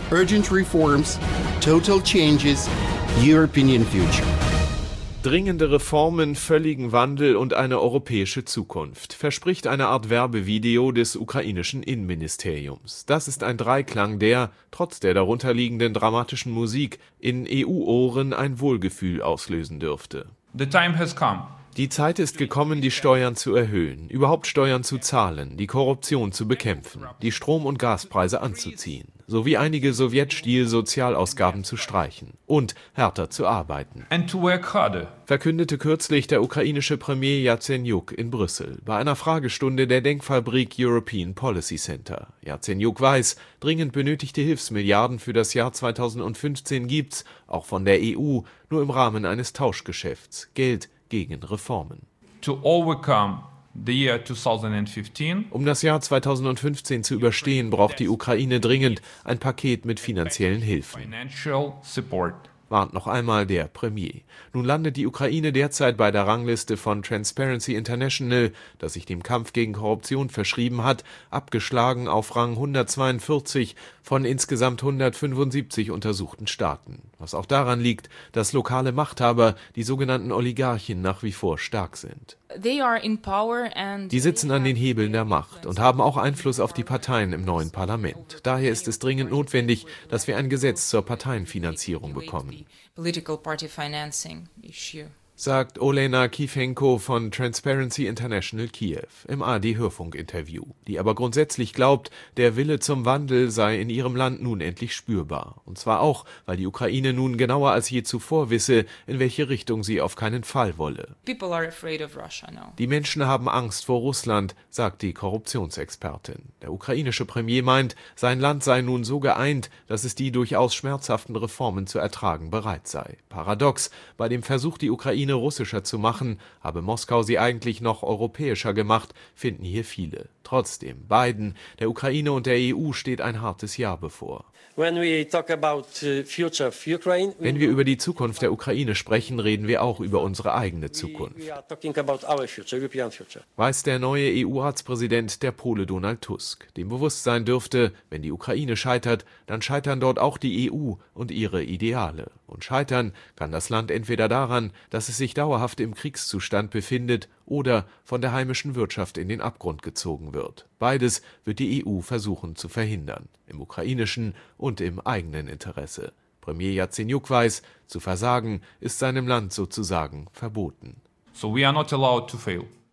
Urgent reforms, total changes, European future. Dringende Reformen, völligen Wandel und eine europäische Zukunft, verspricht eine Art Werbevideo des ukrainischen Innenministeriums. Das ist ein Dreiklang, der, trotz der darunterliegenden dramatischen Musik, in EU-Ohren ein Wohlgefühl auslösen dürfte. The time has come. Die Zeit ist gekommen, die Steuern zu erhöhen, überhaupt Steuern zu zahlen, die Korruption zu bekämpfen, die Strom- und Gaspreise anzuziehen, sowie einige Sowjetstil-Sozialausgaben zu streichen und härter zu arbeiten. And to work harder. Verkündete kürzlich der ukrainische Premier Jazenjuk in Brüssel bei einer Fragestunde der Denkfabrik European Policy Center. Jazenjuk weiß, dringend benötigte Hilfsmilliarden für das Jahr 2015 gibt's, auch von der EU, nur im Rahmen eines Tauschgeschäfts. Geld gegen Reformen. To overcome the year 2015. Um das Jahr 2015 zu überstehen, braucht die Ukraine dringend ein Paket mit finanziellen Hilfen. Financial support. Warnt noch einmal der Premier. Nun landet die Ukraine derzeit bei der Rangliste von Transparency International, das sich dem Kampf gegen Korruption verschrieben hat, abgeschlagen auf Rang 142 von insgesamt 175 untersuchten Staaten. Was auch daran liegt, dass lokale Machthaber, die sogenannten Oligarchen, nach wie vor stark sind. Die sitzen an den Hebeln der Macht und haben auch Einfluss auf die Parteien im neuen Parlament. Daher ist es dringend notwendig, dass wir ein Gesetz zur Parteienfinanzierung bekommen, sagt Olena Kifenko von Transparency International Kiew im ARD-Hörfunkinterview, die aber grundsätzlich glaubt, der Wille zum Wandel sei in ihrem Land nun endlich spürbar. Und zwar auch, weil die Ukraine nun genauer als je zuvor wisse, in welche Richtung sie auf keinen Fall wolle. Die Menschen haben Angst vor Russland, sagt die Korruptionsexpertin. Der ukrainische Premier meint, sein Land sei nun so geeint, dass es die durchaus schmerzhaften Reformen zu ertragen bereit sei. Paradox, bei dem Versuch, die Ukraine russischer zu machen, habe Moskau sie eigentlich noch europäischer gemacht, finden hier viele. Trotzdem, beiden, der Ukraine und der EU, steht ein hartes Jahr bevor. Wenn wir über die Zukunft der Ukraine sprechen, reden wir auch über unsere eigene Zukunft, weiß der neue EU-Ratspräsident, der Pole Donald Tusk. Dem bewusst sein dürfte, wenn die Ukraine scheitert, dann scheitern dort auch die EU und ihre Ideale. Und scheitern kann das Land entweder daran, dass es sich dauerhaft im Kriegszustand befindet, oder von der heimischen Wirtschaft in den Abgrund gezogen wird. Beides wird die EU versuchen zu verhindern, im ukrainischen und im eigenen Interesse. Premier Jazenjuk weiß, zu versagen ist seinem Land sozusagen verboten. So we are not allowed to fail.